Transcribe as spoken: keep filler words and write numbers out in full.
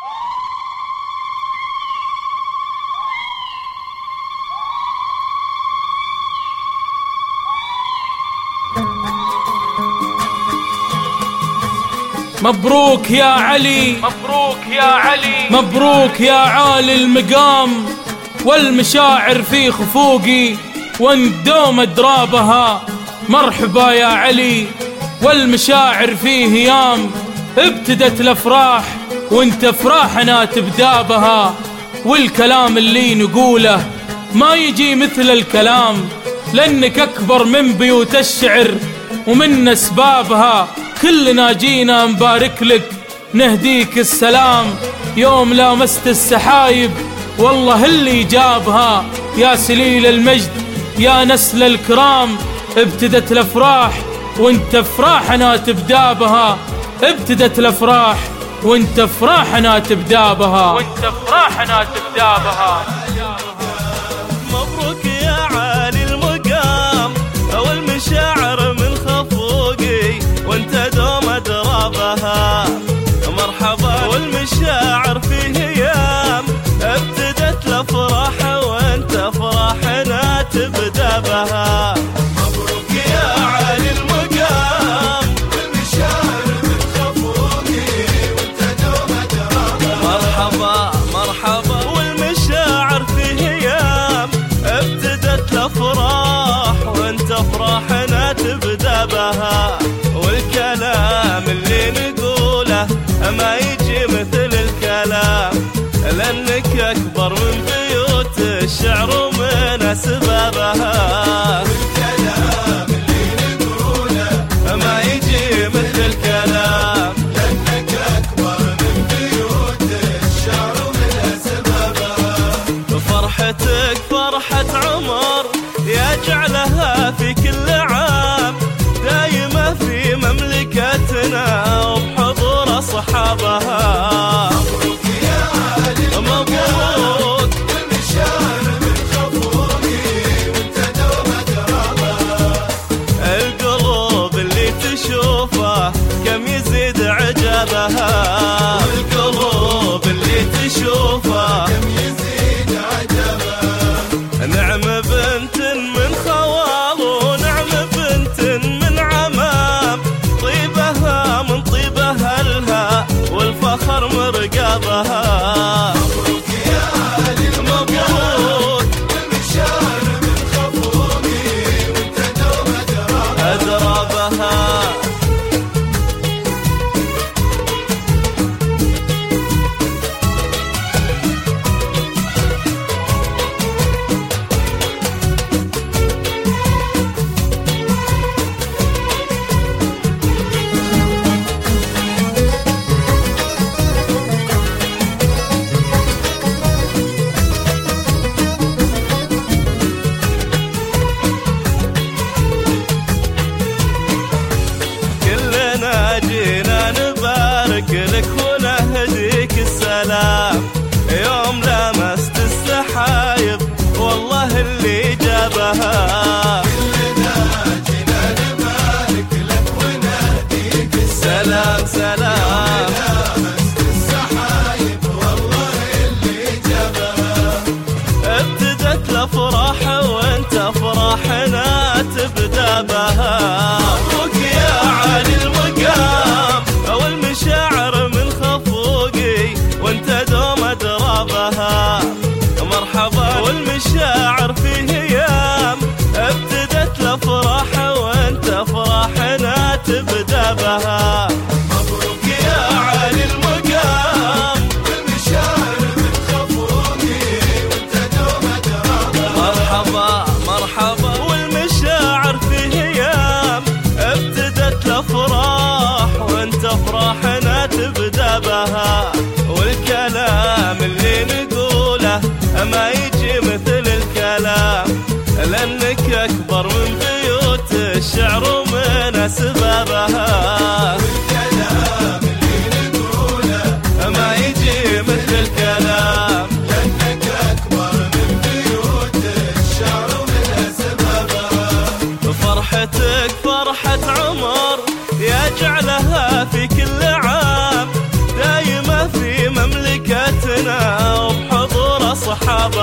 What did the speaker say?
مبروك يا علي، مبروك يا علي، مبروك يا عالي المقام، والمشاعر في خفوقي وانت دوم درابها. مرحبا يا علي، والمشاعر في هيام، ابتدت الافراح وانت افراحنا تبدا بها. والكلام اللي نقوله ما يجي مثل الكلام، لانك اكبر من بيوت الشعر ومن اسبابها. كلنا جينا نبارك لك نهديك السلام، يوم لامست السحايب والله اللي جابها. يا سليل المجد يا نسل الكرام، ابتدت الافراح وانت افراحنا تبدا بها. ابتدت الافراح وانت افراحنا تبدا بها، وانت افراحنا تبدا بها. مبروك يا عالي المقام، والمشاعر من خفوقي وانت دوم درابها. مرحبا والمشاعر في هيام، ابتدت الافراح وانت افراحنا تبدا بها. مبروك يا عالي المقام، والمشاعر من خفوقي وانت دوم درابها. مرحبا مرحبا والمشاعر في هيام، ابتدت الافراح وانت افراحنا تبدا بها. والكلام اللي نقوله ما يجي مثل الكلام، لانك اكبر من بيوت الشعر ومن اسبابها. والكلام اللي نقوله ما يجي مثل الكلام، لانك اكبر من بيوت الشعر ومن اسبابها. فرحتك فرحة عمر يجعلها في كل عام، دايمة في مملكتنا وبحضور أصحابها. مبروك يا علي مبروك، والمشاعر من خفوقي وانت دوم درابها. القلوب اللي تشوفه كم يزيد عجبها، القلوب اللي تشوفه كم يزيد عجبها. نعم بنت من خوال ونعم بنت من عمام، طيبها من طيب أهلها والفخر مرقبها. مبروك يا علي مبروك، والمشاعر من خفوقي وانت دوم درابها. جينا نبارك لك ونهديك السلام، يوم لمست السحايب والله اللي جابها. كلنا جينا نبارك لك ونهديك السلام سلام، يوم لمست السحايب والله اللي جابها. ابتدت الافراح وانت افراحنا تبدا بها. مبروك يا علي المقام، والمشاعر من خفوقي وانت دوم درابها. مرحبا والمشاعر في هيام، ابتدت الافراح وانت افراحنا تبدا بها. مبروك يا علي المقام، والمشاعر من خفوقي وانت دوم درابها. مرحبا مرحبا والمشاعر في هيام، ابتدت الافراح وانت افراحنا تبدا بها. والكلام اللي نقوله ما يجي مثل الكلام، لانك اكبر من بيوت الشعر ومن اسبابها. والكلام اللي نقوله ما يجي مثل الكلام، لانك اكبر من بيوت الشعر ومن اسبابها. فرحتك فرحة عمر يجعلها في كل عام، دايمة في مملكة مرحبا